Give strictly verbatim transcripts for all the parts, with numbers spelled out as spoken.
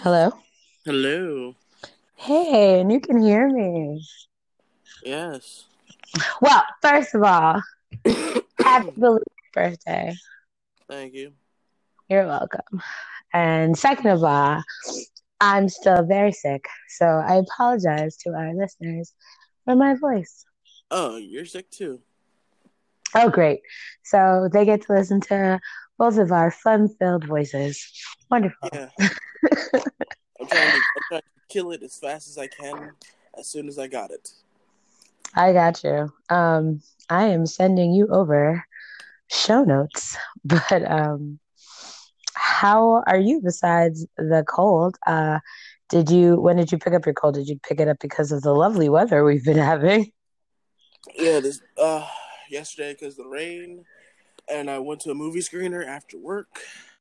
Hello. Hello. Hey, and you can hear me. Yes. Well, first of all, happy belated birthday. Thank you. You're welcome. And second of all, I'm still very sick, so I apologize to our listeners for my voice. Oh, you're sick too. Oh, great. So they get to listen to both of our fun-filled voices. Wonderful. Yeah. I'm trying to I'm trying to kill it as fast as I can as soon as I got it. I got you. Um, I am sending you over show notes, but um, how are you besides the cold? Uh, did you, when did you pick up your cold? Did you pick it up because of the lovely weather we've been having? Yeah, this uh yesterday because the rain, and I went to a movie screener after work.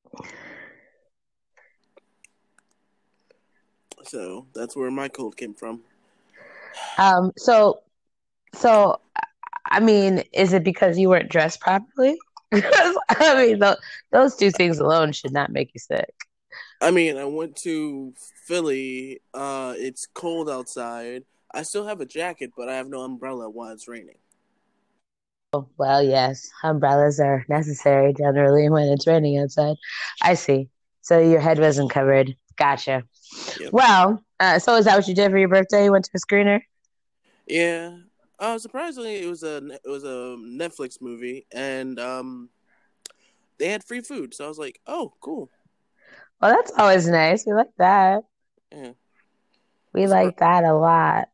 So that's where my cold came from. Um, so, so, I mean, is it because you weren't dressed properly? Because, I mean, tho- those two things alone should not make you sick. I mean, I went to Philly. Uh, it's cold outside. I still have a jacket, but I have no umbrella while it's raining. Well, yes, umbrellas are necessary generally when it's raining outside. I see. So your head wasn't covered. Gotcha. Yep. Well, uh, so is that what you did for your birthday? You went to a screener? Yeah. Uh, surprisingly, it was a it was a Netflix movie, and um, they had free food. So I was like, "Oh, cool." Well, that's always nice. We like that. Yeah. We Surpri- like that a lot.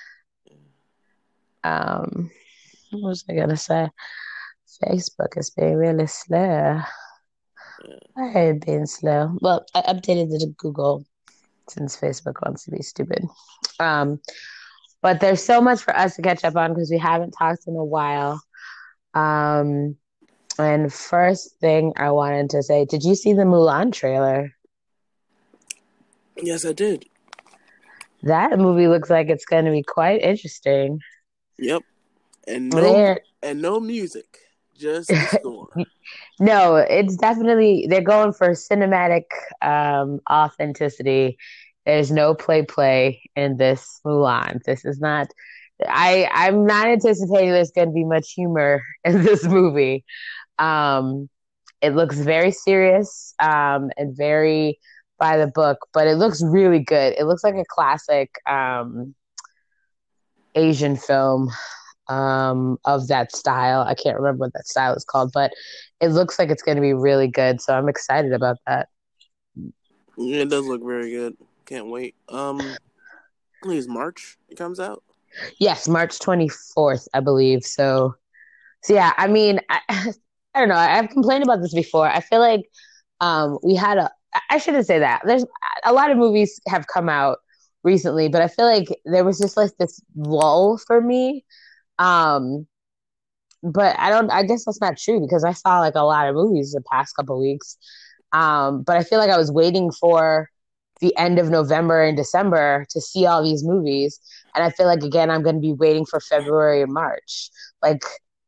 Um, what was I gonna say? Facebook is being really slow. yeah. I hate being slow. Well, I updated it to Google since Facebook wants to be stupid. Um, but there's so much for us to catch up on because we haven't talked in a while. Um, and first thing I wanted to say, did you see the Mulan trailer? Yes, I did. That movie looks like it's going to be quite interesting. Yep. And no There, and no music, just the score. no, it's definitely they're going for cinematic um, authenticity. There's no play play in this Mulan. This is not. I I'm not anticipating there's going to be much humor in this movie. Um, it looks very serious um, and very by the book, but it looks really good. It looks like a classic um, Asian film um, of that style. I can't remember what that style is called, but it looks like it's going to be really good. So I'm excited about that. Yeah, it does look very good. Can't wait. Um, I think it's March. It comes out. Yes, March twenty-fourth, I believe. So, so yeah, I mean, I, I don't know. I've complained about this before. I feel like um, we had a, I shouldn't say that. There's a lot of movies have come out recently, but I feel like there was just like this lull for me. Um, but I don't. I guess that's not true because I saw like a lot of movies the past couple weeks. Um, but I feel like I was waiting for the end of November and December to see all these movies, and I feel like again I'm going to be waiting for February and March. Like,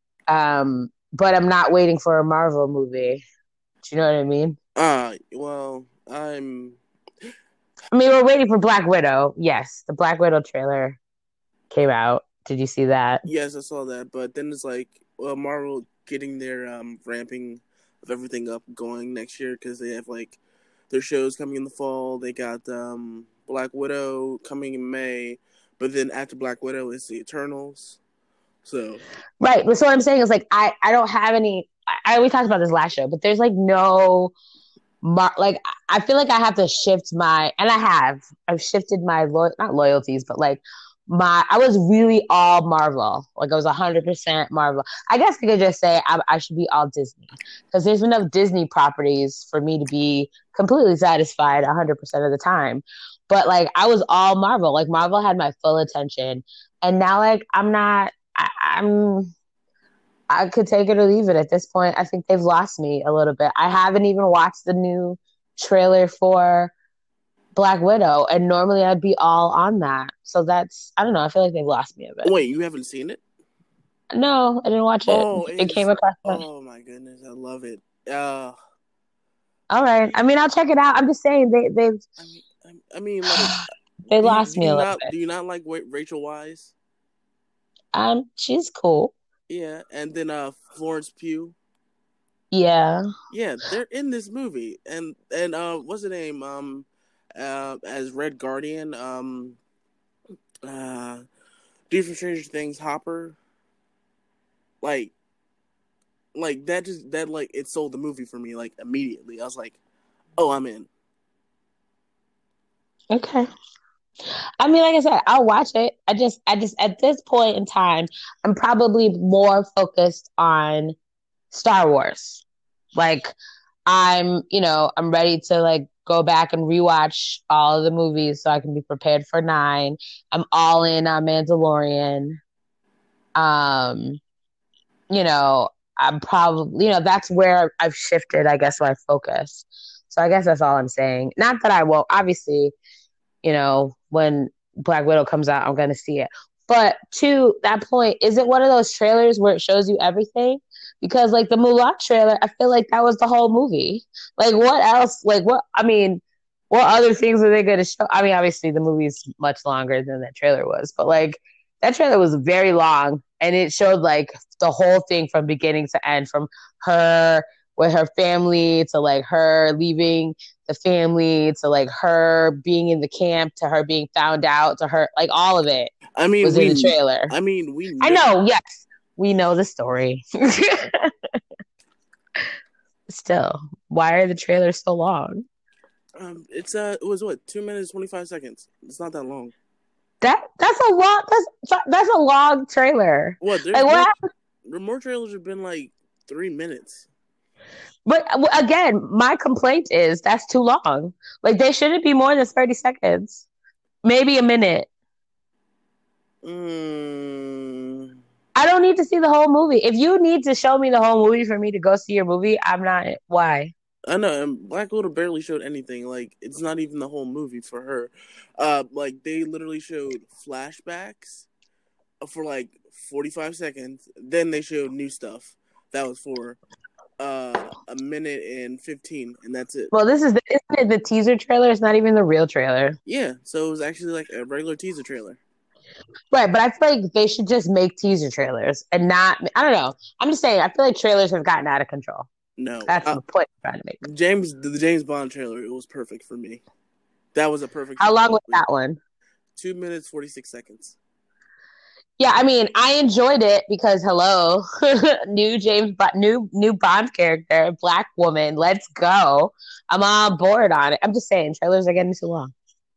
um, but I'm not waiting for a Marvel movie. Do you know what I mean? Uh, well, I'm I mean, we're waiting for Black Widow. Yes, the Black Widow trailer came out. Did you see that? yes, I saw that, but then it's like, well, Marvel getting their um ramping of everything up going next year because they have like their shows coming in the fall. They got um Black Widow coming in May, but then after Black Widow is the Eternals. So Right. But so what I'm saying is like I I don't have any. I, I we talked about this last show, but there's like no mar- like I feel like I have to shift my and I have I've shifted my lo- not loyalties, but like my I was really all Marvel. Like I was one hundred percent Marvel. I guess I could just say I, I should be all Disney because there's enough Disney properties for me to be completely satisfied one hundred percent of the time. But like I was all Marvel. Like Marvel had my full attention, and now like I'm not. I, I'm I could take it or leave it at this point. I think they've lost me a little bit. I haven't even watched the new trailer for Black Widow, and normally I'd be all on that. So that's I don't know. I feel like they've lost me a bit. wait, you haven't seen it? No, I didn't watch it. Oh, it It came is. across. My... Oh my goodness, I love it. Uh, All right. I mean, I'll check it out. I'm just saying they they've I mean, I'm, I mean, like, They do you lost do me you a little not bit. do you not like Rachel Weisz? Um, she's cool. Yeah, and then uh Florence Pugh. Yeah. Yeah, they're in this movie, and and uh, what's the name? Um, uh, as Red Guardian. Um, uh, Dude from Stranger Things, Hopper. Like, like that just that like it sold the movie for me like immediately. I was like, oh, I'm in. Okay. I mean, like I said, I'll watch it. I just, I just, at this point in time, I'm probably more focused on Star Wars. Like, I'm, you know, I'm ready to like go back and rewatch all of the movies so I can be prepared for nine. I'm all in on Mandalorian. Um, you know, I'm probably, you know, that's where I've shifted, I guess, my focus. So I guess that's all I'm saying. Not that I won't, obviously, you know, when Black Widow comes out, I'm going to see it. But to that point, is it one of those trailers where it shows you everything? Because like the Mulan trailer, I feel like that was the whole movie. Like what else? Like what? I mean, what other things are they going to show? I mean, obviously the movie's much longer than that trailer was, but like that trailer was very long and it showed like the whole thing from beginning to end, from her with her family to like her leaving the family to like her being in the camp to her being found out to her, like all of it I mean, was in the we. trailer. I mean, we. I Know, know, yes, we know the story. Still, why are the trailers so long? um, it's uh, it was what two minutes twenty five seconds. It's not that long. That that's a long that's that's a long trailer. What? There's Like more. what? More trailers have been like three minutes. But again, my complaint is that's too long. Like they shouldn't be more than thirty seconds, maybe a minute. Mm. I don't need to see the whole movie. If you need to show me the whole movie for me to go see your movie, I'm not. Why? I know, and Black Widow barely showed anything. Like, it's not even the whole movie for her. Uh, like they literally showed flashbacks for like forty-five seconds. Then they showed new stuff that was for uh a minute and fifteen, and that's it. Well, this is the, isn't it the teaser trailer? It's not even the real trailer. Yeah, so it was actually like a regular teaser trailer. Right, but I feel like they should just make teaser trailers and not. I don't know. I'm just saying. I feel like trailers have gotten out of control. No, That's uh, the point I'm trying to make. James the James Bond trailer. It was perfect for me. That was a perfect. How long was that one? Two minutes forty six seconds. Yeah, I mean, I enjoyed it because hello, new James, but new new Bond character, black woman. Let's go. I'm on board on it. I'm just saying, trailers are getting too long.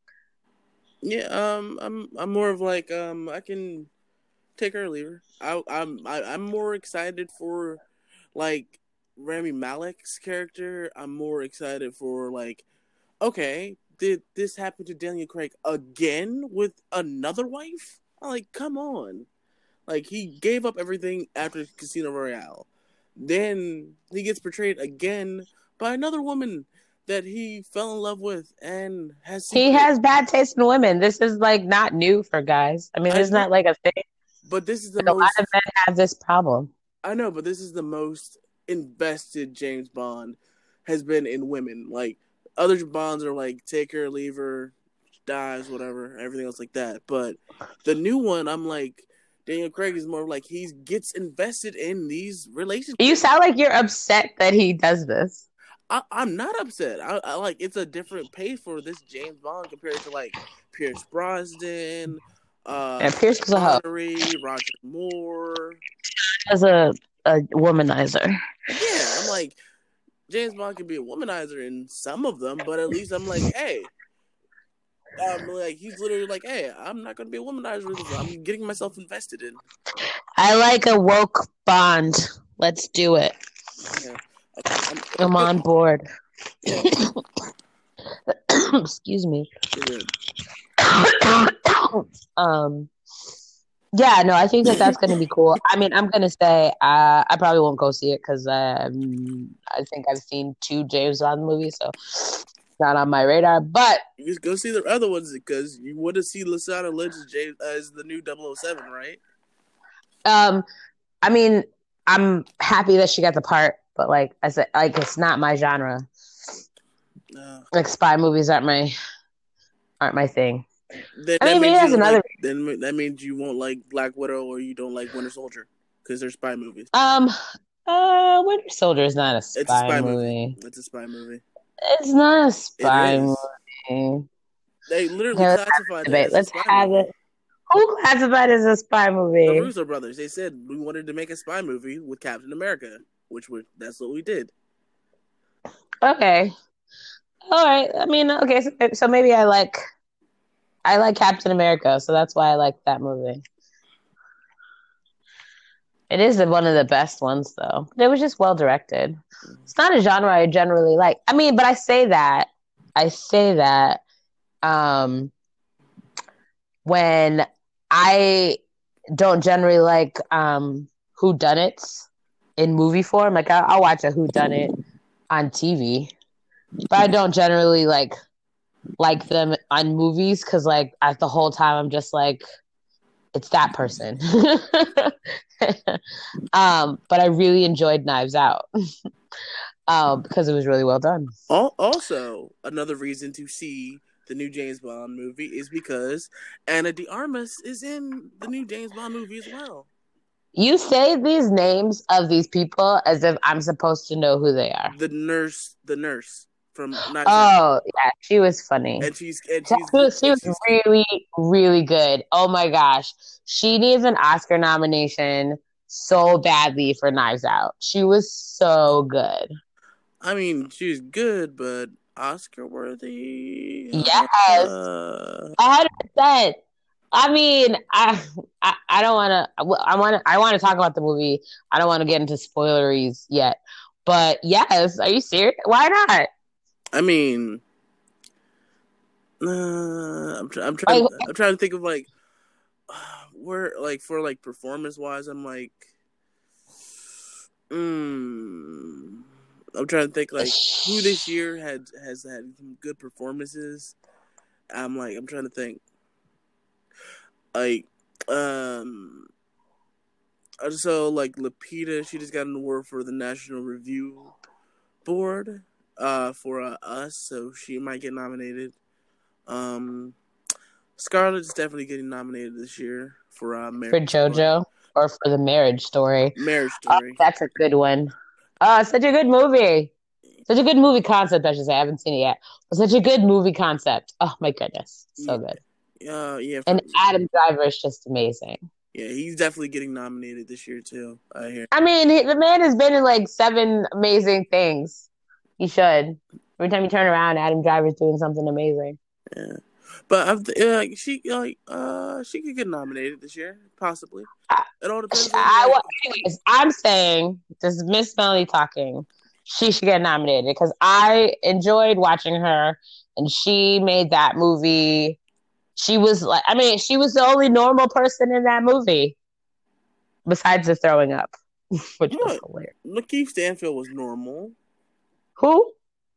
Yeah, um, I'm I'm more of like um, I can take her or leave her. I I'm I, I'm more excited for like Rami Malek's character. I'm more excited for like, okay, did this happen to Daniel Craig again with another wife? I'm like, come on. Like, he gave up everything after Casino Royale. Then he gets portrayed again by another woman that he fell in love with and has He secret. has bad taste in women. This is like not new for guys. I mean, I it's know, not like a thing. but this is the Like, a lot most. of men have this problem. I know, but this is the most invested James Bond has been in women. Like, other Bonds are like, take her, leave her, dies, whatever, everything else like that. But the new one, I'm like, Daniel Craig is more like he gets invested in these relationships. You sound like you're upset that he does this. I, I'm not upset. I, I like it's a different pace for this James Bond compared to like Pierce Brosnan, uh, Yeah, Pierce was a hoe. Connery, Roger Moore. As a, a womanizer. Yeah, I'm like, James Bond can be a womanizer in some of them, but at least I'm like, hey, um, like he's literally like, hey, I'm not gonna be a womanizer with this. I'm getting myself invested in. I like a woke Bond. Let's do it. Yeah. I'm, I'm on board. Yeah. Excuse me. um, yeah, no, I think that that's going to be cool. I mean, I'm going to say uh, I probably won't go see it because um, I think I've seen two James Bond movies, so it's not on my radar. But you just go see the other ones because you want to see Lashana Lynch as, James, as the new double oh seven, right? Um, I mean, I'm happy that she got the part, but like I said, like it's not my genre. Uh, Like spy movies aren't my aren't my thing. Then I that mean, maybe means you that's don't like. another. Then that means you won't like Black Widow or you don't like Winter Soldier because they're spy movies. Um, uh, Winter Soldier is not a It's a spy spy movie. movie. It's a spy movie. It's not a It spy is. movie. They literally Okay, let's have classified a it debate. as a Let's spy have movie. it. Who classified as a spy The movie? Russo brothers. They said we wanted to make a spy movie with Captain America, which we that's what we did. Okay. All right. I mean, okay. So, so maybe I like I like Captain America, so that's why I like that movie. It is one of the best ones, though. It was just well directed. It's not a genre I generally like. I mean, but I say that I say that um, when I don't generally like um, whodunits in movie form. Like I, I'll watch a whodunit on T V, but I don't generally like like them on movies because like at the whole time I'm just like it's that person. um, but I really enjoyed Knives Out um, because it was really well done. Also, another reason to see the new James Bond movie is because Anna de Armas is in the new James Bond movie as well. You say these names of these people as if I'm supposed to know who they are. The nurse, the nurse from Knives Oh, Out. yeah, she was funny. And she's and She, she's was, she and was she's really, really good. Oh my gosh. She needs an Oscar nomination so badly for Knives Out. She was so good. I mean, she's good, but Oscar worthy. Yes, Uh, a hundred percent. I mean, I, I, I don't want to. I want to. I want to talk about the movie. I don't want to get into spoileries yet. But yes, are you serious? Why not? I mean, uh, I'm try- I'm trying Like, I'm trying to think of like uh, where like for like performance wise. I'm like, mm, I'm trying to think like who this year had has had some good performances. I'm like I'm trying to think like um. So like Lupita, she just got an award for the National Review Board uh, for uh, Us, so she might get nominated. Um, Scarlett's definitely getting nominated this year for uh, for Marriage Story. JoJo or for the Marriage Story. Marriage Oh, Story. that's a good one. Oh, such a good movie. Such a good movie concept, I should say. I haven't seen it yet. But such a good movie concept. Oh my goodness. So Yeah. good. Uh, yeah. For, And Adam Driver is just amazing. Yeah, he's definitely getting nominated this year too. I hear. I mean, the man has been in like seven amazing things. He should. Every time you turn around, Adam Driver's doing something amazing. Yeah, but I've, uh, she like uh she could get nominated this year, possibly. I, It all depends I, on. Like, well, anyways, I'm saying this is Miss Melody talking. She should get nominated because I enjoyed watching her, and she made that movie. She was like, I mean, she was the only normal person in that movie, besides the throwing up, which no, was hilarious. Lakeith Stanfield was normal. Who?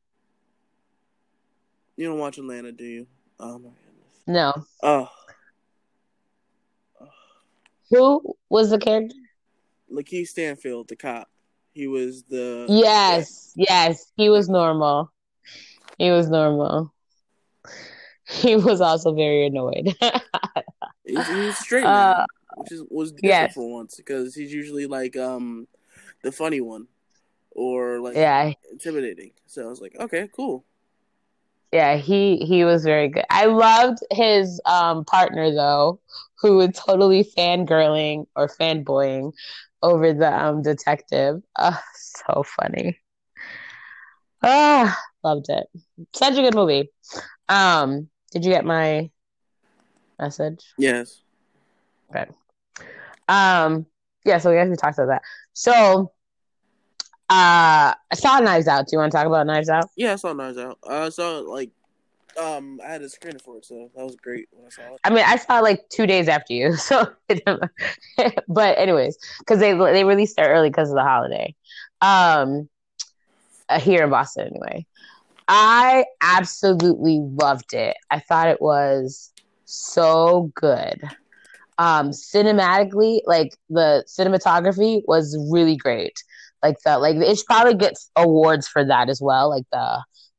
You don't watch Atlanta, do you? Oh my goodness. No. Oh. oh. Who was the character? Lakeith Stanfield, the cop. He was the. Yes, yeah. yes. He was normal. He was normal. He was also very annoyed. he, was, he was straight man, uh, which is was different yes. for once because he's usually like um the funny one or like yeah. intimidating. So I was like, okay, cool. Yeah, he he was very good. I loved his um partner though, who was totally fangirling or fanboying over the um detective. Oh, so funny. Ah, loved it. Such a good movie. Um, did you get my message? Yes. Okay. Um, yeah, so we actually talked about that. So uh I saw Knives Out. Do you want to talk about Knives Out? Yeah, I saw Knives Out. I saw it like um I had a screener for it, so that was great when I saw it. I mean, I saw it like two days after you, so but anyways, because they they released it early because of the holiday. Um uh, here in Boston anyway. I absolutely loved it. I thought it was so good. Um, cinematically, like the cinematography was really great. Like the like it probably gets awards for that as well. Like the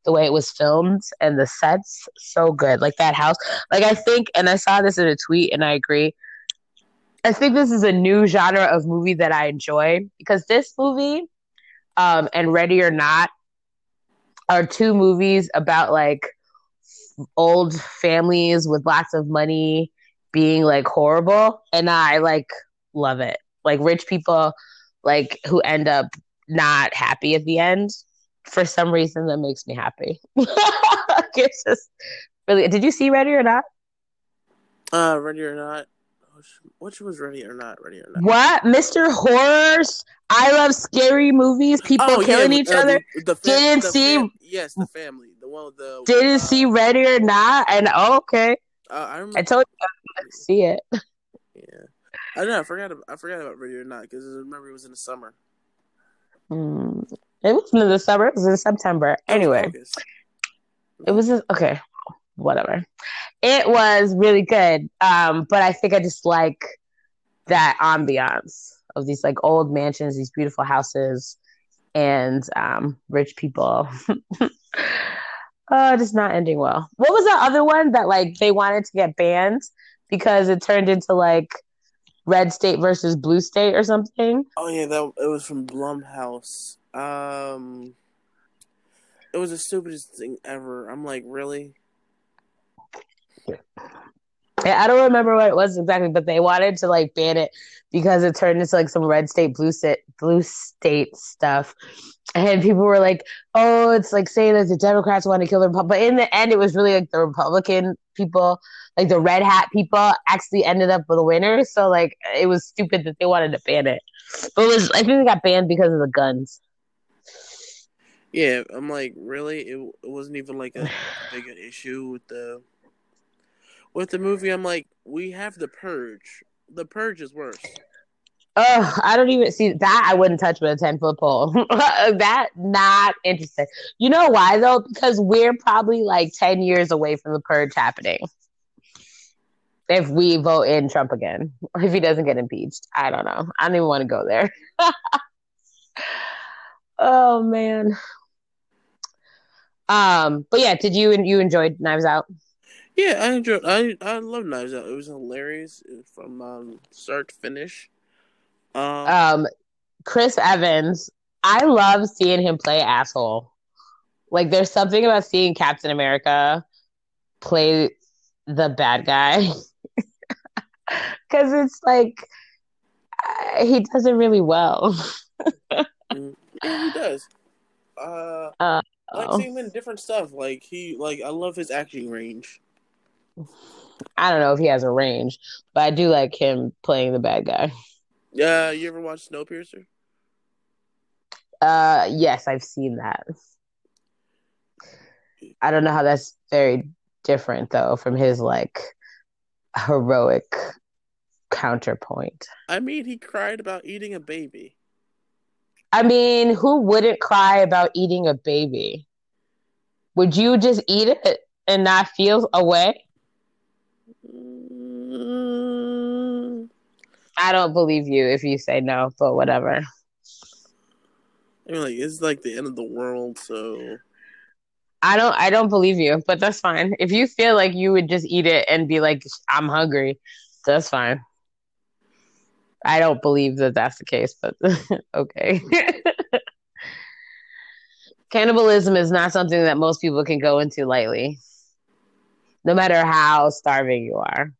the way it was filmed and the sets, so good. Like that house. Like I think, and I saw this in a tweet, and I agree. I think this is a new genre of movie that I enjoy because this movie, um, and Ready or Not are two movies about like old families with lots of money being like horrible, and I like love it. Like rich people, like who end up not happy at the end for some reason that makes me happy. It's just really. Did you see Ready or Not? Uh, Ready or Not. Which, which was Ready or Not? Ready or Not? What, Mister Horrors? I love scary movies. People Oh killing yeah, each uh, other. the, the fam- Didn't the see. fam- yes, the family, the one with the. Didn't Uh, see Ready or Not, and oh, okay. uh, I remember. I told you I to see it. Yeah, I know. I forgot. About, I forgot about Ready or Not because I remember it was in the summer. Mm, it wasn't in the summer. It was in September. That was Anyway, August. it was just, okay. Whatever. It was really good. Um, but I think I just like that ambiance of these like old mansions, these beautiful houses, and um, rich people. Oh, just not ending well. What was the other one that like they wanted to get banned because it turned into like red state versus blue state or something? Oh yeah, that it was from Blumhouse. Um, it was the stupidest thing ever. I'm like, really? Yeah, I don't remember what it was exactly, but they wanted to like ban it because it turned into like some red state, blue state, blue state stuff. And people were like, "Oh, it's like saying that the Democrats want to kill the Republic." But in the end, it was really like the Republican people, like the red hat people, actually ended up with a winner. So like, it was stupid that they wanted to ban it. But it was, I think they got banned because of the guns. Yeah, I'm like, really? It, it wasn't even like a big an issue with the with the movie. I'm like, we have The Purge. The Purge is worse. Oh, I don't even see that. I wouldn't touch with a ten foot pole. That not interesting. You know why though? Because we're probably like ten years away from the purge happening. If we vote in Trump again, or if he doesn't get impeached, I don't know. I don't even want to go there. Oh man. Um, but yeah, did you you enjoyed Knives Out? Yeah, I enjoyed. I I love Knives Out. It was hilarious from um, start to finish. Um, Um, Chris Evans, I love seeing him play asshole. Like, there's something about seeing Captain America play the bad guy because it's like uh, he does it really well. yeah, he does. Uh, Uh, I like seeing him in different stuff. Like he, like I love his acting range. I don't know if he has a range, but I do like him playing the bad guy. Yeah, you ever watch Snowpiercer? Uh, yes, I've seen that. I don't know how that's very different though from his like heroic counterpoint. I mean, he cried about eating a baby. I mean, who wouldn't cry about eating a baby? Would you just eat it and not feel a way? Mm. I don't believe you if you say no, but whatever. I mean, like it's like the end of the world, so I don't I don't believe you, but that's fine. If you feel like you would just eat it and be like, I'm hungry, that's fine. I don't believe that that's the case, but okay. Cannibalism is not something that most people can go into lightly, no matter how starving you are.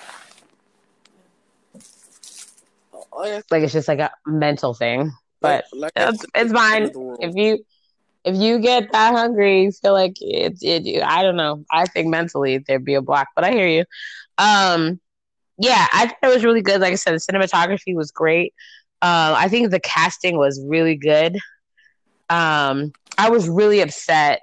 Like it's just like a mental thing, but like, like it's, it's fine. If you if you get that hungry, you feel like it, it. I don't know. I think mentally there'd be a block, but I hear you. Um, yeah, I thought it was really good. Like I said, the cinematography was great. Uh, I think the casting was really good. Um, I was really upset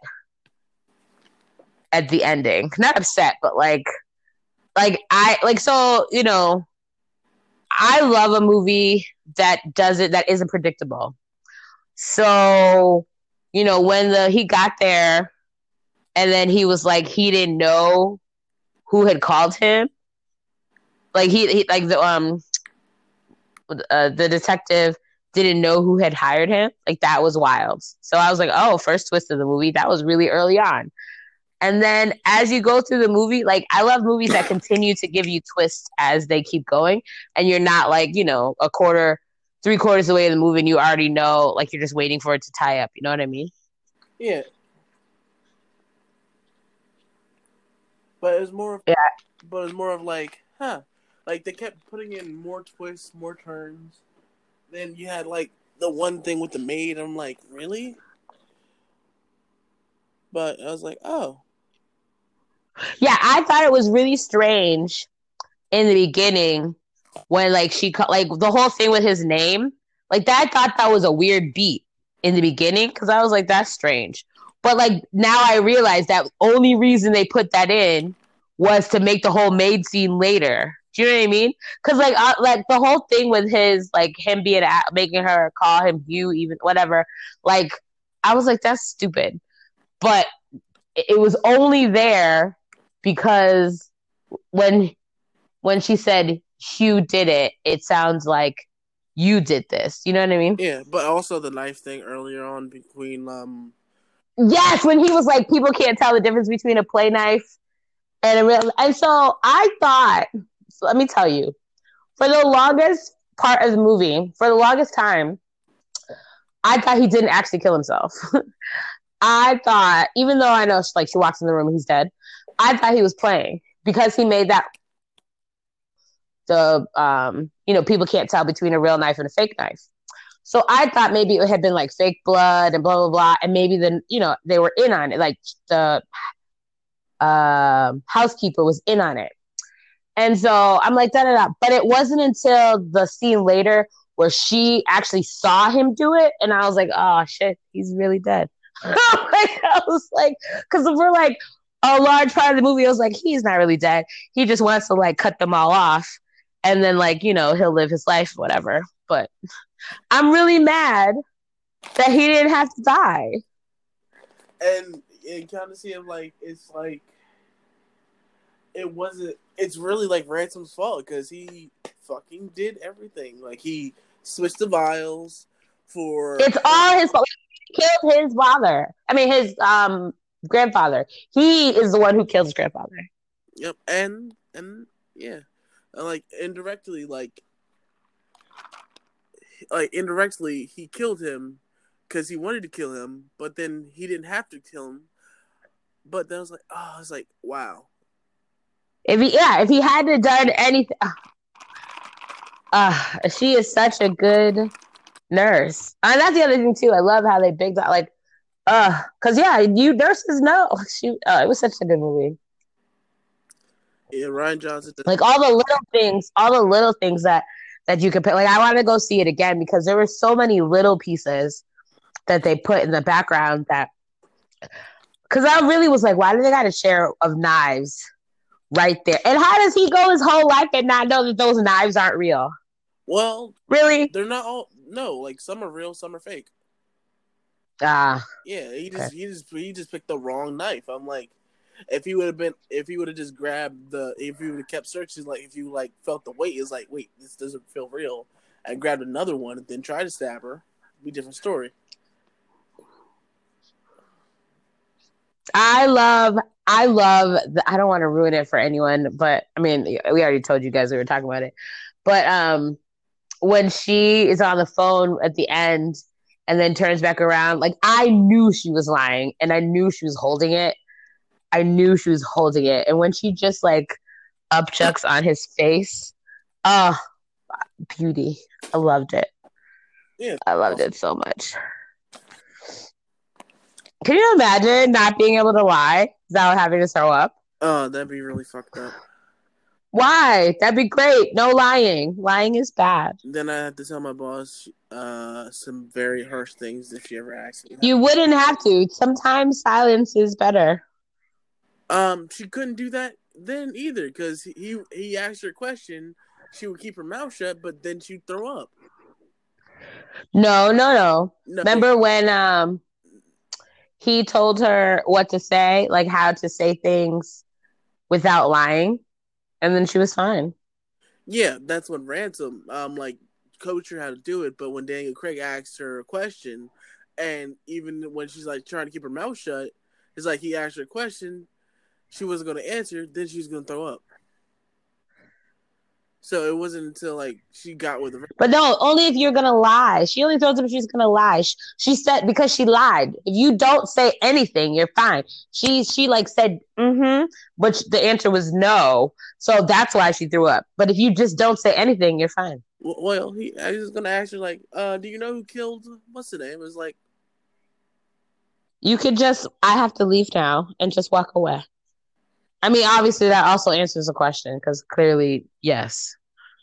at the ending. Not upset, but like, like I like so you know. I love a movie that does it that isn't predictable. So, you know, when the he got there and then he was like he didn't know who had called him. Like he, he like the um uh, the detective didn't know who had hired him. Like that was wild. So I was like, oh, first twist of the movie. That was really early on. And then as you go through the movie, like I love movies that continue to give you twists as they keep going. And you're not like, you know, a quarter, three quarters away in the movie and you already know, like you're just waiting for it to tie up. You know what I mean? Yeah. But it was more of, yeah. but it was more of like, huh. Like they kept putting in more twists, more turns. Then you had like the one thing with the maid. I'm like, really? But I was like, oh. Yeah, I thought it was really strange in the beginning when like she like the whole thing with his name. Like that, I thought that was a weird beat in the beginning because I was like, that's strange. But like now I realize that only reason they put that in was to make the whole maid scene later. Do you know what I mean? Because like uh, like the whole thing with his like him being at, making her call him you even whatever. Like I was like, that's stupid. But it was only there because when when she said Hugh did it, it sounds like you did this. You know what I mean? Yeah, but also the knife thing earlier on between um. Yes, when he was like, people can't tell the difference between a play knife and a real. And so I thought, so let me tell you, for the longest part of the movie, for the longest time, I thought he didn't actually kill himself. I thought, even though I know, like she walks in the room and he's dead, I thought he was playing because he made that the um, you know, people can't tell between a real knife and a fake knife. So I thought maybe it had been like fake blood and blah blah blah, and maybe then you know they were in on it, like the uh, housekeeper was in on it, and so I'm like da da da. But it wasn't until the scene later where she actually saw him do it, and I was like, oh shit, he's really dead. like, I was like, because we're like a large part of the movie, I was like, he's not really dead. He just wants to like cut them all off, and then like you know he'll live his life, whatever. But I'm really mad that he didn't have to die. And you kind of see him like it's like it wasn't. It's really like Ransom's fault because he fucking did everything. Like he switched the vials for. It's all his fault. He killed his father. I mean, his um grandfather. He is the one who killed his grandfather. Yep, and and yeah, and, like indirectly, like like indirectly, he killed him because he wanted to kill him, but then he didn't have to kill him. But then I was like, oh, I was like, wow. If he, yeah, if he hadn't done anything, uh, uh, she is such a good nurse. And that's the other thing too. I love how they bigged out, like, uh, cause yeah, you nurses know. She, uh, it was such a good movie. Yeah, Rian Johnson. Like all the little things, all the little things that that you could put. Like I want to go see it again because there were so many little pieces that they put in the background that. Because I really was like, why do they got a share of knives right there? And how does he go his whole life and not know that those knives aren't real? Well, really, they're not all. No, like some are real, some are fake. Ah, uh, yeah, he just okay. he just he just picked the wrong knife. I'm like, if he would have been, if he would have just grabbed the, if he would have kept searching, like if you like felt the weight, is like, wait, this doesn't feel real, and grabbed another one and then tried to stab her, it'd be a different story. I love, I love. The, I don't want to ruin it for anyone, but I mean, we already told you guys we were talking about it. But um, when she is on the phone at the end and then turns back around, like I knew she was lying, and I knew she was holding it. I knew she was holding it, and when she just like upchucks on his face, oh, beauty! I loved it. Yeah, I loved awesome. it so much. Can you imagine not being able to lie without having to throw up? Oh, that'd be really fucked up. Why? That'd be great. No lying. Lying is bad. Then I have to tell my boss uh, some very harsh things if she ever asks me. You wouldn't have to. Sometimes silence is better. Um, she couldn't do that then either because he he asked her a question. She would keep her mouth shut, but then she'd throw up. No, no, no. no. Remember when um he told her what to say, like how to say things without lying, and then she was fine. Yeah, that's what Ransom um like coach her how to do it. But when Daniel Craig asked her a question, and even when she's like trying to keep her mouth shut, it's like he asked her a question, she wasn't going to answer, then she was going to throw up. So it wasn't until like she got with the. But no, only if you're gonna lie. She only throws up if she's gonna lie. She, she said because she lied. If you don't say anything, you're fine. She she like said mm-hmm, but the answer was no. So that's why she threw up. But if you just don't say anything, you're fine. Well, he I was gonna ask her like, uh, do you know who killed what's the name? It was like you could just I have to leave now and just walk away. I mean, obviously that also answers the question because clearly, yes.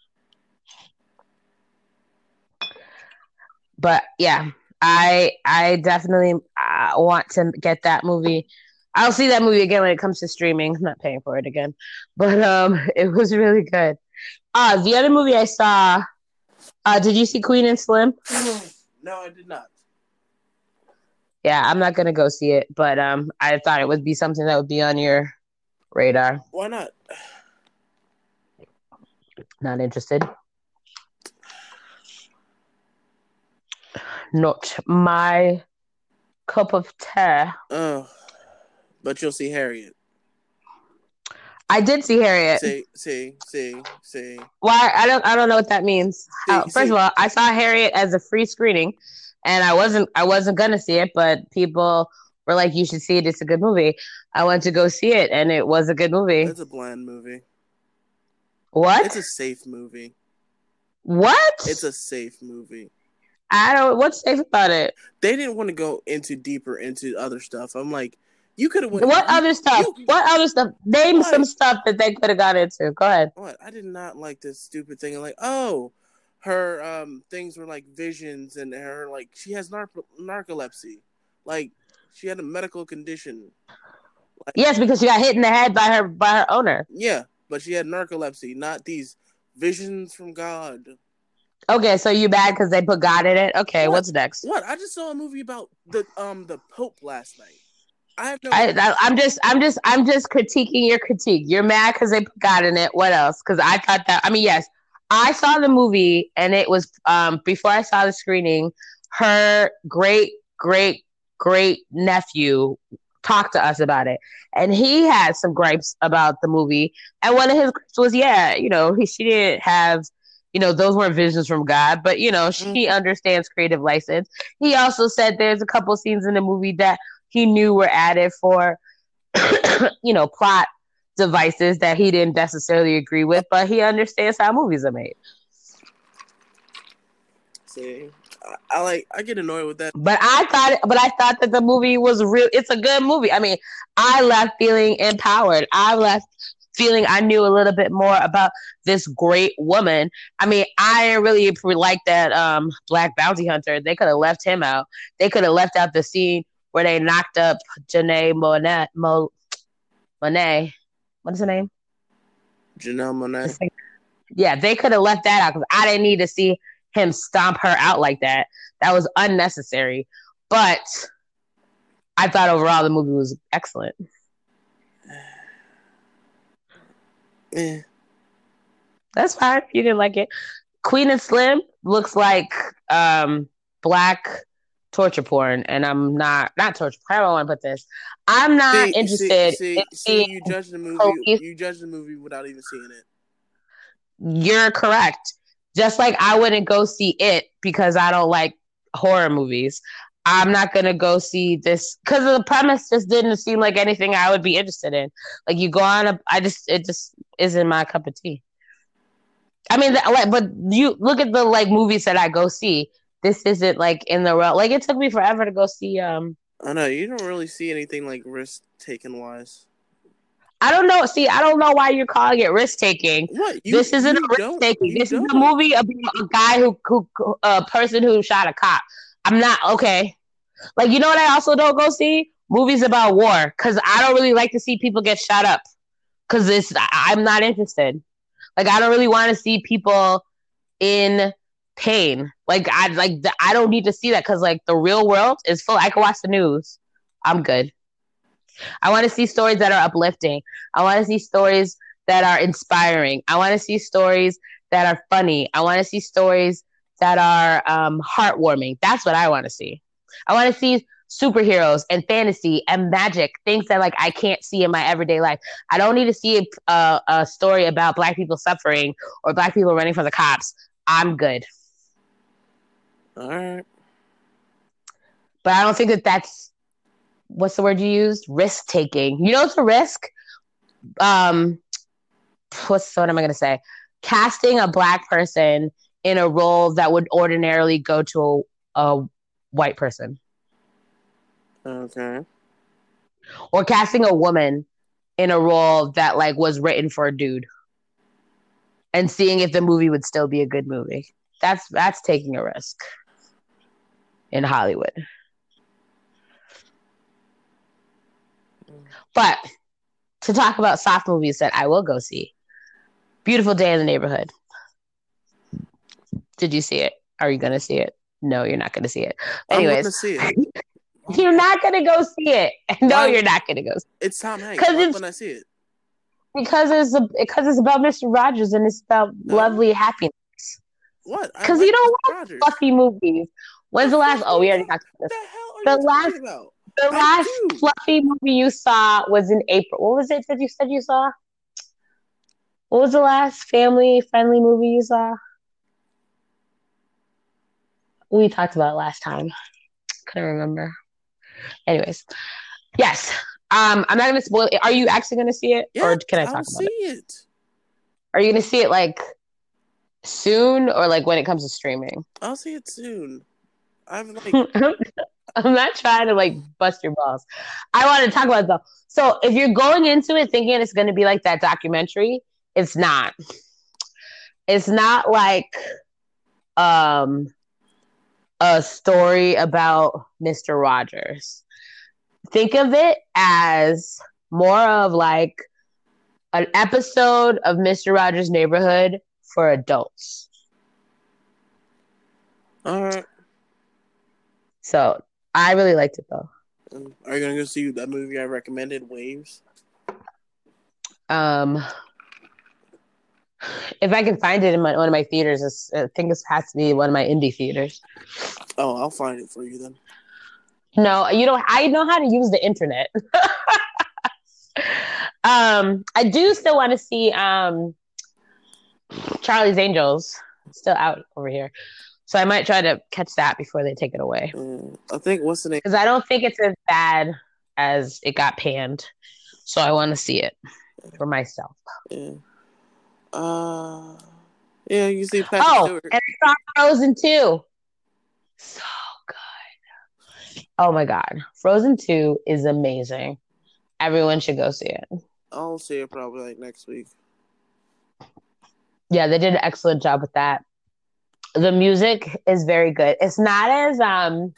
But yeah, I I definitely uh, want to get that movie. I'll see that movie again when it comes to streaming. I'm not paying for it again, but um, it was really good. Uh the other movie I saw. Uh, did you see Queen and Slim? No, I did not. Yeah, I'm not gonna go see it, but um, I thought it would be something that would be on your radar. Why not? Not interested. Not my cup of tea. Oh, but you'll see Harriet. I did see Harriet. See, see, see, see. Why? I don't. I don't know what that means. See, How, first see. of all, I saw Harriet as a free screening, and I wasn't. I wasn't gonna see it, but people were like, "You should see it. It's a good movie." I went to go see it, and it was a good movie. It's a bland movie. What? It's a safe movie. What? It's a safe movie. I don't. What's safe about it? They didn't want to go into deeper into other stuff. I'm like, you could have went. What you, other stuff? You, what other stuff? Name what? some stuff that they could have got into. Go ahead. What? I did not like this stupid thing. Like, oh, her um things were like visions, and her like she has nar- narcolepsy. Like, she had a medical condition. Like, yes, because she got hit in the head by her by her owner. Yeah, but she had narcolepsy, not these visions from God. Okay, so you bad because they put God in it? Okay, what? what's next? What? I just saw a movie about the um the Pope last night. I have no. I, I, I'm just, I'm just, I'm just critiquing your critique. You're mad because they put God in it. What else? Because I thought that. I mean, yes, I saw the movie, and it was um before I saw the screening. Her great, great, great nephew talked to us about it, and he had some gripes about the movie. And one of his gripes was, yeah, you know, he she didn't have. You know, those weren't visions from God, but, you know, she understands creative license. He also said there's a couple scenes in the movie that he knew were added for, you know, plot devices that he didn't necessarily agree with, but he understands how movies are made. See, I, I like, I get annoyed with that. But I thought, but I thought that the movie was real. It's a good movie. I mean, I left feeling empowered. I left feeling I knew a little bit more about this great woman. I mean, I didn't really like that um, Black Bounty Hunter. They could have left him out. They could have left out the scene where they knocked up Janelle Monáe. Mo, Monáe. What is her name? Janelle Monáe. Yeah, they could have left that out because I didn't need to see him stomp her out like that. That was unnecessary. But I thought overall the movie was excellent. Eh. That's fine. You didn't like it. Queen and Slim looks like um, black torture porn, and I'm not not torture. How do I want to put this? I'm not see, interested. See, in see, you judge the movie. Police. You judge the movie without even seeing it. You're correct. Just like I wouldn't go see it because I don't like horror movies. I'm not gonna go see this because the premise just didn't seem like anything I would be interested in. Like you go on, a, I just it just isn't my cup of tea. I mean, like, but you look at the like movies that I go see. This isn't like in the realm. Like it took me forever to go see. Um, I know you don't really see anything like risk taking wise. I don't know. See, I don't know why you're calling it risk taking. What? You, this isn't a risk taking. This don't. is a movie about a guy who, who, a person who shot a cop. I'm not okay. Like, you know what I also don't go see? Movies about war. Because I don't really like to see people get shot up. Because it's I'm not interested. Like, I don't really want to see people in pain. Like, I like I don't need to see that. Because, like, the real world is full. I can watch the news. I'm good. I want to see stories that are uplifting. I want to see stories that are inspiring. I want to see stories that are funny. I want to see stories that are um, heartwarming. That's what I want to see. I want to see superheroes and fantasy and magic, things that like I can't see in my everyday life. I don't need to see a, a story about Black people suffering or Black people running from the cops. I'm good. All right. But I don't think that that's, what's the word you used? Risk taking. You know, it's a risk. Um, what's what am I going to say? Casting a Black person in a role that would ordinarily go to a, a white person. Okay. Or casting a woman in a role that like was written for a dude. And seeing if the movie would still be a good movie. That's that's taking a risk in Hollywood. But to talk about soft movies that I will go see. Beautiful Day in the Neighborhood. Did you see it? Are you going to see it? No, you're not going to see it. Anyways. I'm going to see it. You're not going to go see it. No, Why? You're not going to go see it. It's Tom Hanks. Why wouldn't I see it? Because it's, a, because it's about Mister Rogers and it's about no. lovely happiness. What? Because like you don't watch fluffy movies. When's the last? Oh, we already talked about this. What the hell are the you last, talking about? The I last do. fluffy movie you saw was in April. What was it that you said you saw? What was the last family-friendly movie you saw? We talked about it last time. Couldn't remember. Anyways, yes. Um, I'm not going to spoil it. Are you actually going to see it? Yeah, or can I talk I'll about see it? it? Are you going to see it like soon or like when it comes to streaming? I'll see it soon. I'm like... I'm not trying to like bust your balls. I want to talk about it though. So if you're going into it thinking it's going to be like that documentary, it's not. It's not like um, a story about Mister Rogers. Think of it as more of like an episode of Mister Rogers' Neighborhood for adults. All right. So I really liked it though. Um, are you gonna go see that movie I recommended, Waves? Um, if I can find it in my, one of my theaters, I think it has to be one of my indie theaters. Oh, I'll find it for you then. No, you don't. I know how to use the internet. um, I do still want to see um, Charlie's Angels. It's still out over here. So I might try to catch that before they take it away. Mm, I think, what's the name? Because I don't think it's as bad as it got panned. So I want to see it for myself. Yeah. Uh, yeah, you see Patrick Oh, Stewart. and I saw Frozen two. So good. Oh my God. Frozen two is amazing. Everyone should go see it. I'll see it probably like next week. Yeah, they did an excellent job with that. The music is very good. It's not as um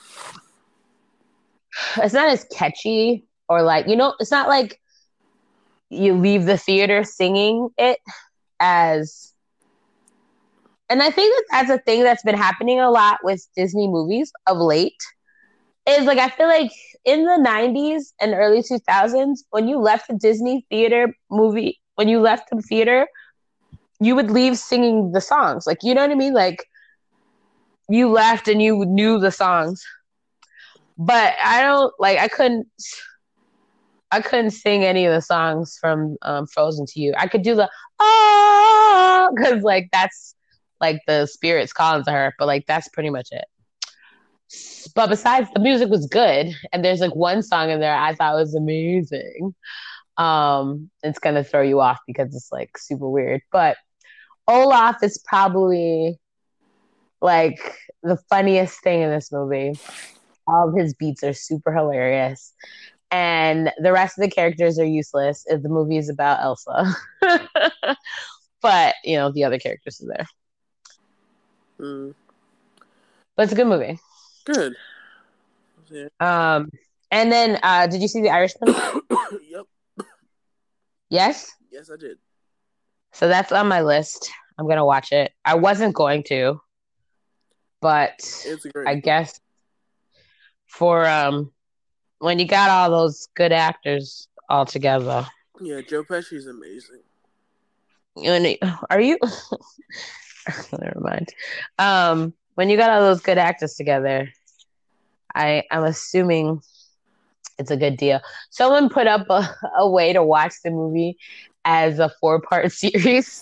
it's not as catchy or like, you know, it's not like you leave the theater singing it as, and I think that that's a thing that's been happening a lot with Disney movies of late, is like, I feel like in the nineties and early two thousands, when you left the Disney theater movie, when you left the theater, you would leave singing the songs. Like, you know what I mean? Like, you left and you knew the songs. But I don't, like, I couldn't, I couldn't sing any of the songs from um, Frozen to You. I could do the, oh, because, like, that's, like, the spirits calling to her. But, like, that's pretty much it. But besides, the music was good. And there's, like, one song in there I thought was amazing. Um, it's going to throw you off because it's, like, super weird. But Olaf is probably... like the funniest thing in this movie. All of his beats are super hilarious. And the rest of the characters are useless if the movie is about Elsa. But, you know, the other characters are there. Mm. But it's a good movie. Good. Yeah. Um, and then, uh, did you see The Irishman? Yep. Yes? Yes, I did. So that's on my list. I'm going to watch it. I wasn't going to. But it's a great I guess for um, when you got all those good actors all together. Yeah, Joe Pesci's amazing. Are you? Never mind. Um, when you got all those good actors together, I I'm assuming it's a good deal. Someone put up a, a way to watch the movie as a four part series.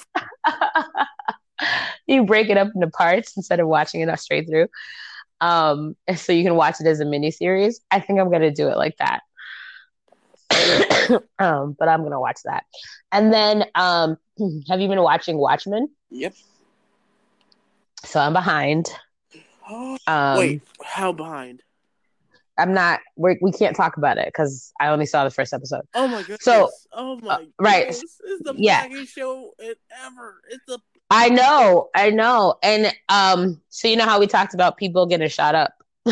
You break it up into parts instead of watching it straight through. Um, so you can watch it as a mini series. I think I'm gonna do it like that. um, but I'm gonna watch that. And then, um, have you been watching Watchmen? Yep. So I'm behind. Um, Wait, how behind? I'm not. We're, we can't talk about it because I only saw the first episode. Oh my goodness! So, oh my uh, right, goodness! It's the yeah. blackest show ever. It's the. I know, I know, and um, so you know how we talked about people getting shot up.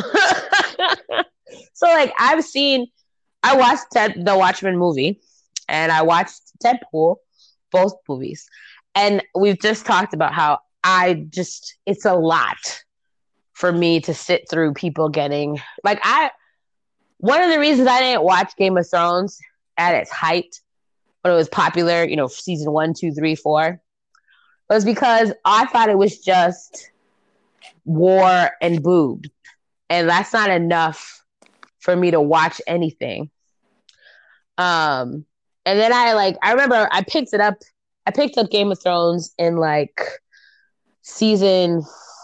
So like I've seen, I watched Ted, the Watchmen movie, and I watched Deadpool, both movies, and we've just talked about how I just it's a lot for me to sit through people getting like I. One of the reasons I didn't watch Game of Thrones at its height when it was popular, you know, season one, two, three, four, was because I thought it was just war and boobs. And that's not enough for me to watch anything. Um, and then I like, I remember I picked it up. I picked up Game of Thrones in like season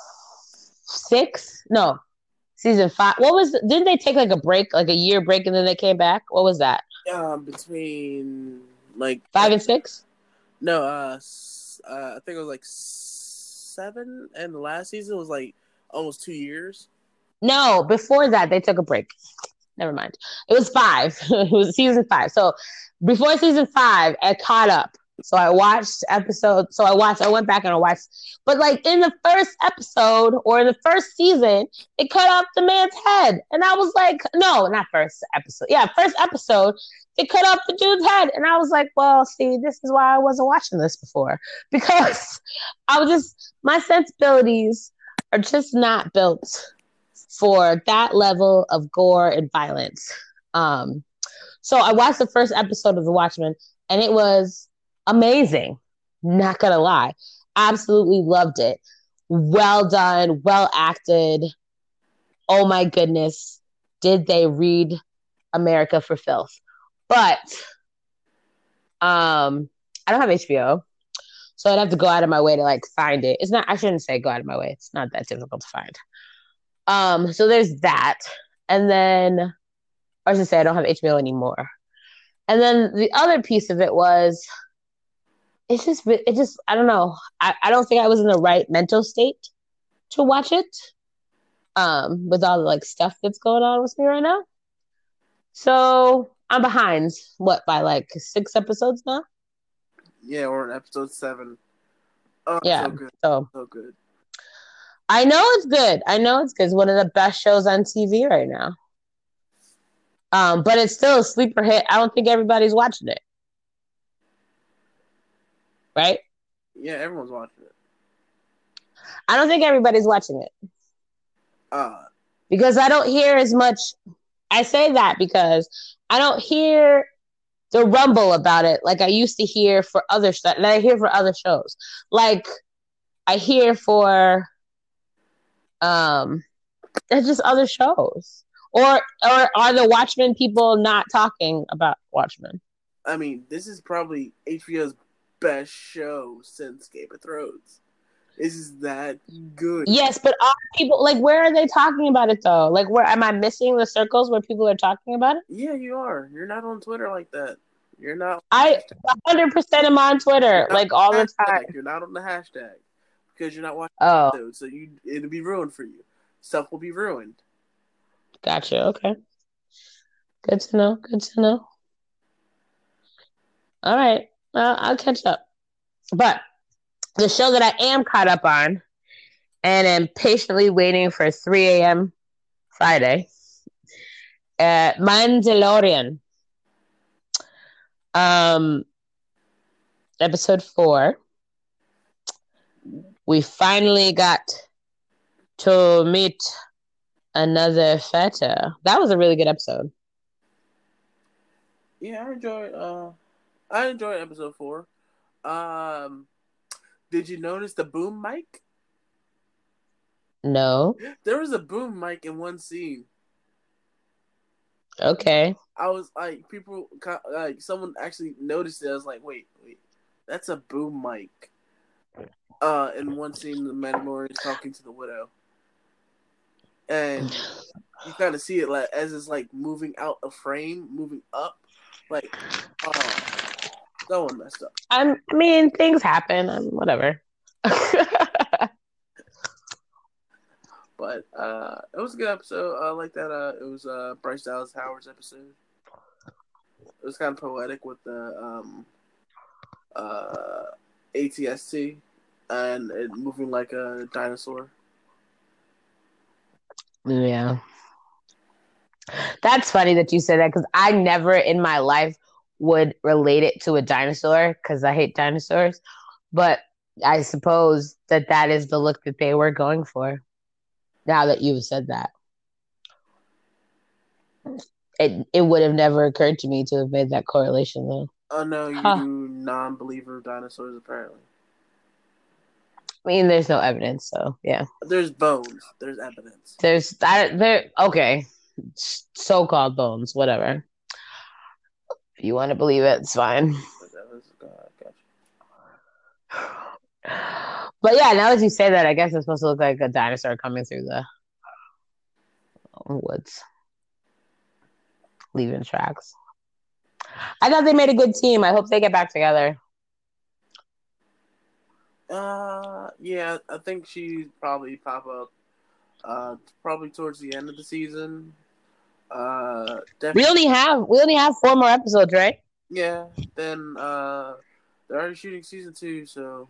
six. No, season five. What was, didn't they take like a break, like a year break and then they came back? What was that? Um, between like Five and six? No, uh, uh, I think it was like seven, and the last season was like almost two years. No, before that they took a break. Never mind. It was five. It was season five. So before season five, I caught up. So I watched episode. So I watched. I went back and I watched. But like in the first episode or in the first season, it cut off the man's head, and I was like, no, not first episode. Yeah, first episode, it cut off the dude's head, and I was like, well, see, this is why I wasn't watching this before because I was just my sensibilities are just not built for that level of gore and violence. Um, so I watched the first episode of The Watchmen, and it was amazing. Not gonna lie, absolutely loved it. Well done, well acted. Oh my goodness, did they read America for Filth? But um, I don't have H B O, so I'd have to go out of my way to like find it. It's not. I shouldn't say go out of my way. It's not that difficult to find. Um, so there's that, and then I should say I don't have H B O anymore. And then the other piece of it was, it's just, it just, I don't know. I, I don't think I was in the right mental state to watch it. Um, with all the like stuff that's going on with me right now. So I'm behind. What, by like six episodes now? Yeah, or in episode seven. Oh, yeah. So good. So so good. I know it's good. I know it's good. It's one of the best shows on T V right now. Um, but it's still a sleeper hit. I don't think everybody's watching it. Right? Yeah, everyone's watching it. I don't think everybody's watching it. Uh, because I don't hear as much. I say that because I don't hear the rumble about it like I used to hear for other stuff that I hear for other shows. Like I hear for um it's just other shows. Or or are the Watchmen people not talking about Watchmen? I mean, this is probably H B O's best show since Game of Thrones. This is that good. Yes, but are people like where are they talking about it though? Like where am I missing the circles where people are talking about it? Yeah, you are. You're not on Twitter like that. You're not. I one hundred percent am on Twitter like all the time. You're not on the hashtag because you're not watching oh. episodes, so you it'll be ruined for you. Stuff will be ruined. Gotcha. Okay. Good to know. Good to know. All right. Well, I'll catch up. But the show that I am caught up on and am patiently waiting for three a.m. Friday, uh, Mandalorian. Um, episode four. We finally got to meet another Feta. That was a really good episode. Yeah, I enjoyed. Uh, I enjoyed episode four. Um, did you notice the boom mic? No. There was a boom mic in one scene. Okay. I was like, people, like, someone actually noticed it. I was like, wait, wait, that's a boom mic. Uh, in one scene, the Mandalorian is talking to the Widow, and you kind of see it like as it's like moving out of frame, moving up, like, oh, someone messed up. I'm, I mean, things happen. I'm, whatever. But uh, it was a good episode. I like that. Uh, it was uh, Bryce Dallas Howard's episode. It was kind of poetic with the um, uh, A T S T and it moving like a dinosaur. Yeah. That's funny that you said that because I never in my life would relate it to a dinosaur because I hate dinosaurs. But I suppose that that is the look that they were going for. Now that you've said that, it it would have never occurred to me to have made that correlation though. Oh no, you Huh. non-believer of dinosaurs apparently. I mean, there's no evidence, so yeah. There's bones. There's evidence. There's that. There. Okay, so-called bones, whatever. If you want to believe it, it's fine. But yeah, now that you say that, I guess it's supposed to look like a dinosaur coming through the woods, leaving tracks. I thought they made a good team. I hope they get back together. Uh, yeah, I think she probably pop up. Uh, probably towards the end of the season. Uh, we only have we only have four more episodes, right? Yeah. Then uh, they're already shooting season two, so.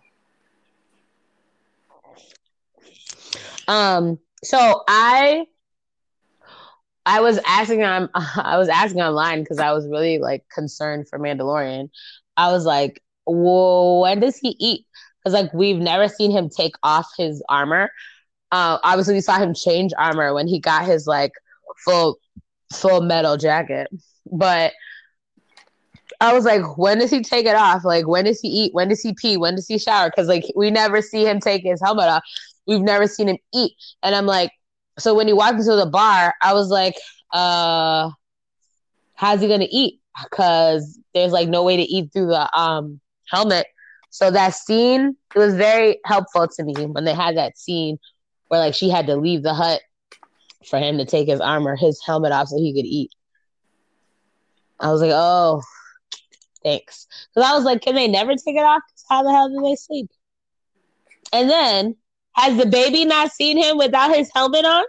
Um. So I. I was asking on I was asking online because I was really like concerned for Mandalorian. I was like, whoa, when does he eat? Because like we've never seen him take off his armor. Uh, obviously, we saw him change armor when he got his like full full metal jacket. But I was like, when does he take it off? Like, when does he eat? When does he pee? When does he shower? Because like we never see him take his helmet off. We've never seen him eat. And I'm like, so when he walked into the bar, I was like, uh, how's he gonna eat? Because there's like no way to eat through the um helmet. So that scene, it was very helpful to me when they had that scene where like she had to leave the hut for him to take his armor, his helmet off so he could eat. I was like, oh, thanks. Because I was like, can they never take it off? How the hell do they sleep? And then, has the baby not seen him without his helmet on?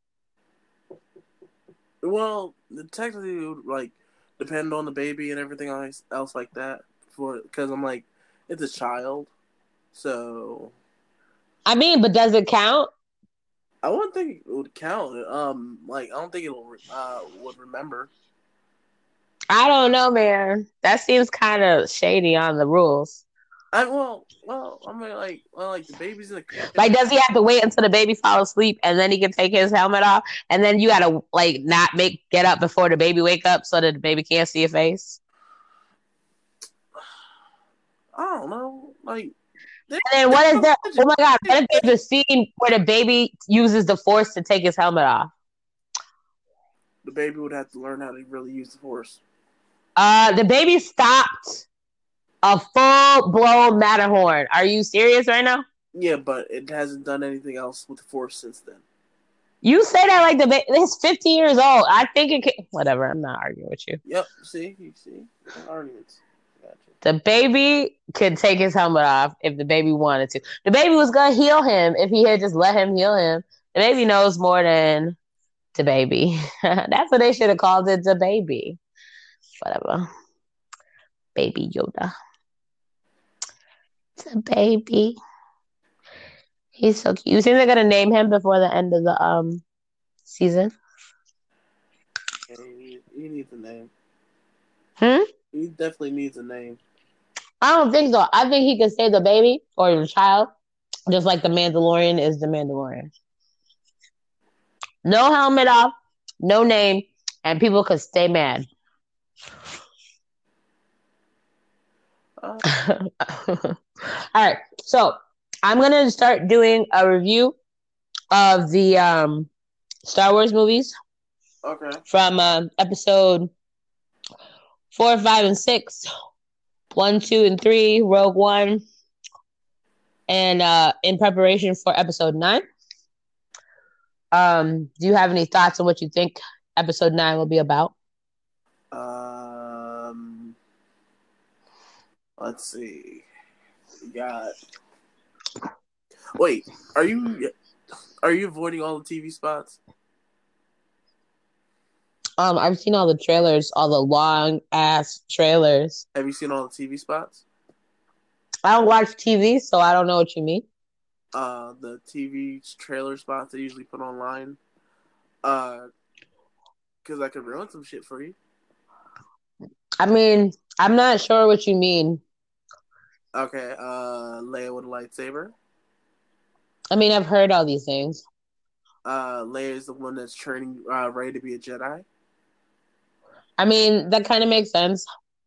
Well, technically, it would, like, depend on the baby and everything else, else like that. For Because I'm like, it's a child. So. I mean, but does it count? I wouldn't think it would count. Um, like, I don't think it'll uh, would remember. I don't know, man. That seems kind of shady on the rules. I well, well, I mean, like, well, like the baby's in the kitchen. Like, does he have to wait until the baby falls asleep and then he can take his helmet off? And then you gotta like not make get up before the baby wake up so that the baby can't see your face. I don't know, like. And then what is there? Oh my god! What if there's a scene where the baby uses the force to take his helmet off? The baby would have to learn how to really use the force. Uh, the baby stopped a full blown Matterhorn. Are you serious right now? Yeah, but it hasn't done anything else with the force since then. You say that like the baby. It's fifty years old. I think it can. Whatever. I'm not arguing with you. Yep. See, you see, arguments. Gotcha. The baby could take his helmet off if the baby wanted to. The baby was gonna heal him if he had just let him heal him. The baby knows more than the baby. That's what they should have called it, the baby. Whatever. Baby Yoda. It's a baby. He's so cute. You think they're gonna name him before the end of the um season? Yeah, he, he needs a name. Hmm? He definitely needs a name. I don't think so. I think he could say the baby or the child, just like the Mandalorian is the Mandalorian. No helmet off, no name, and people could stay mad. Uh. All right, so I'm gonna start doing a review of the um Star Wars movies Okay. from uh, episode four, five, and six, one, two, and three, Rogue One, and uh, in preparation for episode nine. Um, do you have any thoughts on what you think episode nine will be about? Um, let's see. You got. Wait, are you are you avoiding all the T V spots? Um, I've seen all the trailers, all the long ass trailers. Have you seen all the T V spots? I don't watch T V, so I don't know what you mean. Uh, the T V trailer spots they usually put online. Uh, because I could ruin some shit for you. I mean, I'm not sure what you mean. Okay, uh, Leia with a lightsaber. I mean, I've heard all these things. Uh, Leia is the one that's training uh, Rey to be a Jedi. I mean, that kind of makes sense.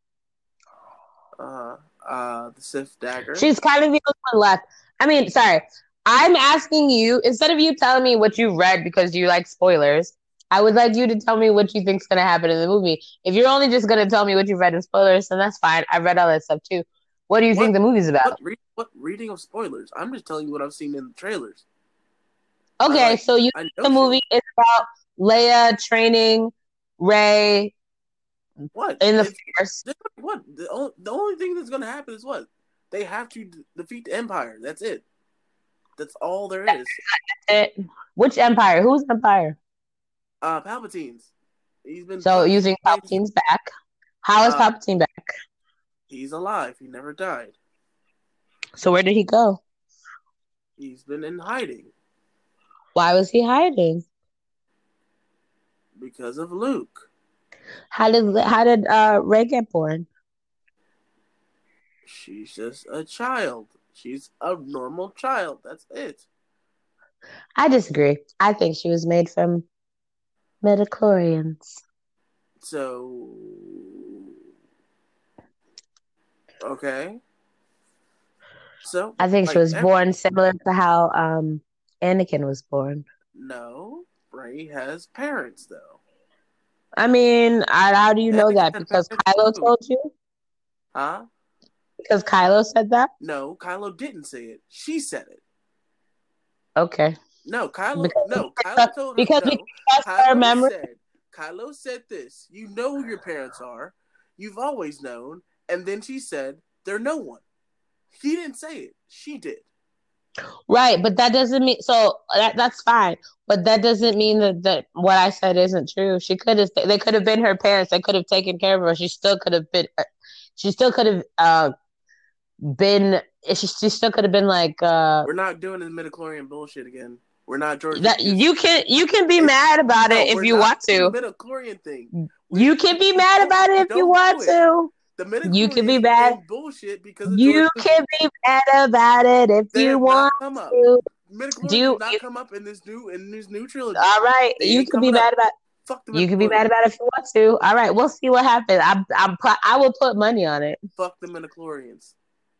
Uh, uh, the Sith dagger. She's kind of the only one left. I mean, sorry. I'm asking you, instead of you telling me what you read because you like spoilers, I would like you to tell me what you think's going to happen in the movie. If you're only just going to tell me what you read in spoilers, then that's fine. I read all that stuff too. What do you what, think the movie's about? What, re- what reading of spoilers? I'm just telling you what I've seen in the trailers. Okay, like, so you think the movie shit. is about Leia training Rey what in the it's, Force. What the only, the only thing that's going to happen is what they have to d- defeat the Empire. That's it. That's all there is. It. Which Empire? Whose Empire? Uh, Palpatine's. He's been so using Palpatine's back. How is uh, Palpatine back? He's alive. He never died. So where did he go? He's been in hiding. Why was he hiding? Because of Luke. How did how did uh, Rey get born? She's just a child. She's a normal child. That's it. I disagree. I think she was made from midichlorians. So, okay. So I think like, she was every- born similar to how um, Anakin was born. No, Rey has parents though. I mean, I, how do you know that? Because Kylo told you? Huh? Because Kylo said that? No, Kylo didn't say it. She said it. Okay. No, Kylo. Because, no, Kylo told her. Because no, we trust her memory. Said, Kylo said this. You know who your parents are. You've always known. And then she said, "They're no one." He didn't say it. She did. Right, but that doesn't mean so. That that's fine, but that doesn't mean that, that what I said isn't true. She could have. They could have been her parents. They could have taken care of her. She still could have been. She still could have uh, been. She, she still could have been like. Uh, we're not doing the midichlorian bullshit again. We're not George. That, you can you can be mad about no, it if you want to. The midichlorian thing. We, you can be mad about it if you want to. The midichlorians you can be mad. Bullshit because you can be mad about it if they you want to. Midichlorians do you, not you, come up in this new in this new trilogy. All right, they you can be mad up. about. Fuck the you can be mad about it if you want to. All right, we'll see what happens. I'm I'm I will put money on it. Fuck the midichlorians.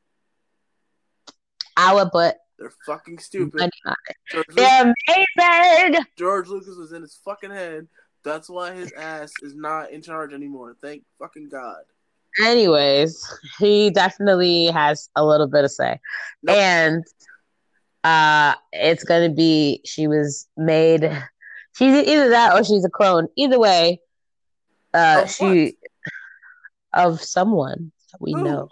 I would put. They're fucking stupid. Money on it. George They're Lucas, amazing. George Lucas was in his fucking head. That's why his ass is not in charge anymore. Thank fucking God. Anyways, he definitely has a little bit of say. Nope. And uh it's gonna be she was made she's either that or she's a clone. Either way, uh of she what? Of someone that we Who? know.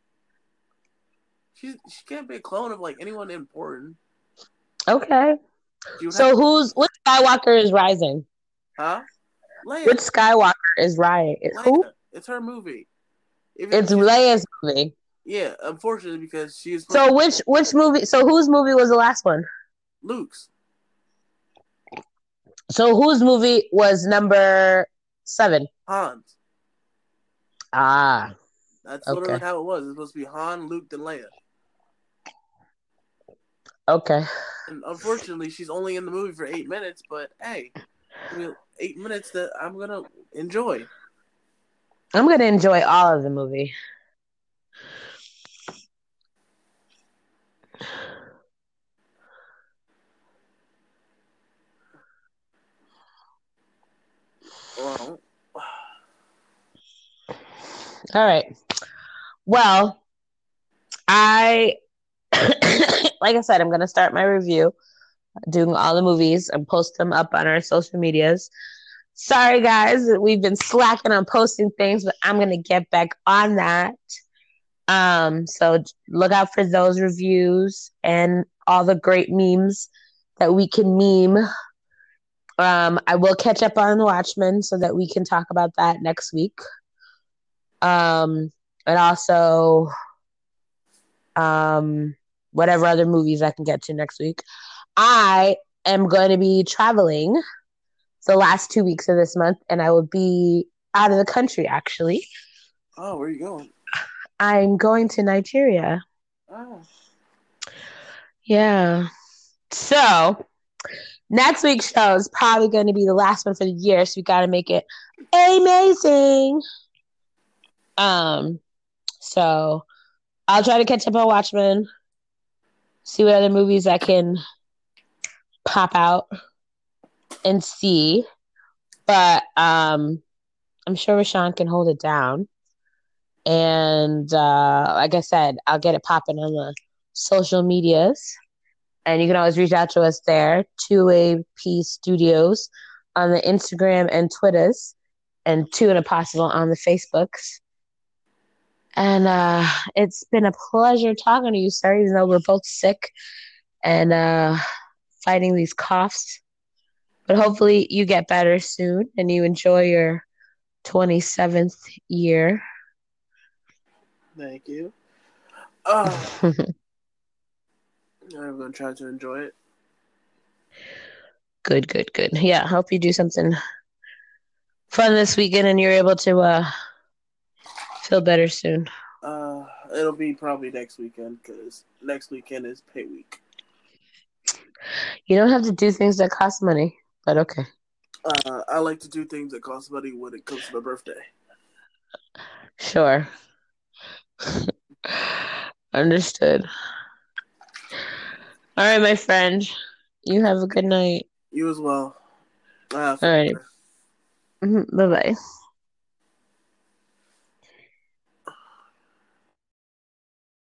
She she can't be a clone of like anyone important. Okay. So have- who's which Skywalker is rising? Huh? Leia. Which Skywalker is rising? Leia. Who? It's her movie. If it's Leia's movie. Yeah, unfortunately, because she's. So which which movie? So whose movie was the last one? Luke's. So whose movie was number seven? Han's. Ah, that's okay. Literally how it was. It's supposed to be Han, Luke, then Leia. Okay. And unfortunately, she's only in the movie for eight minutes. But hey, I mean, eight minutes that I'm gonna enjoy. I'm gonna enjoy all of the movie. Well, All right. Well, I like I said, I'm gonna start my review, doing all the movies and post them up on our social medias. Sorry guys, we've been slacking on posting things, but I'm gonna get back on that. Um, so look out for those reviews and all the great memes that we can meme. Um, I will catch up on the Watchmen so that we can talk about that next week. Um, and also, um, whatever other movies I can get to next week. I am going to be traveling the last two weeks of this month, and I will be out of the country actually. oh, where are you going? I'm going to Nigeria. Oh, Yeah. So next week's show is probably going to be the last one for the year, so we got to make it amazing. Um, so I'll try to catch up on Watchmen, see what other movies I can pop out and see. But um, I'm sure Rashawn can hold it down. And uh, like I said, I'll get it popping on the social medias. And you can always reach out to us there, two A P Studios on the Instagram and Twitters, and Two and a Possible on the Facebooks. And uh, it's been a pleasure talking to you, sir, even though we're both sick and uh, fighting these coughs. But hopefully you get better soon and you enjoy your twenty-seventh year. thank you. Oh, I'm gonna try to enjoy it. Good, good, good. Yeah, hope you do something fun this weekend and you're able to uh, feel better soon. Uh, it'll be probably next weekend because next weekend is pay week. You don't have to do things that cost money, but okay. Uh, I like to do things that cost money when it comes to my birthday. Sure. Understood. All right, my friend. You have a good night. You as well. Uh, All right. Mm-hmm. Bye bye.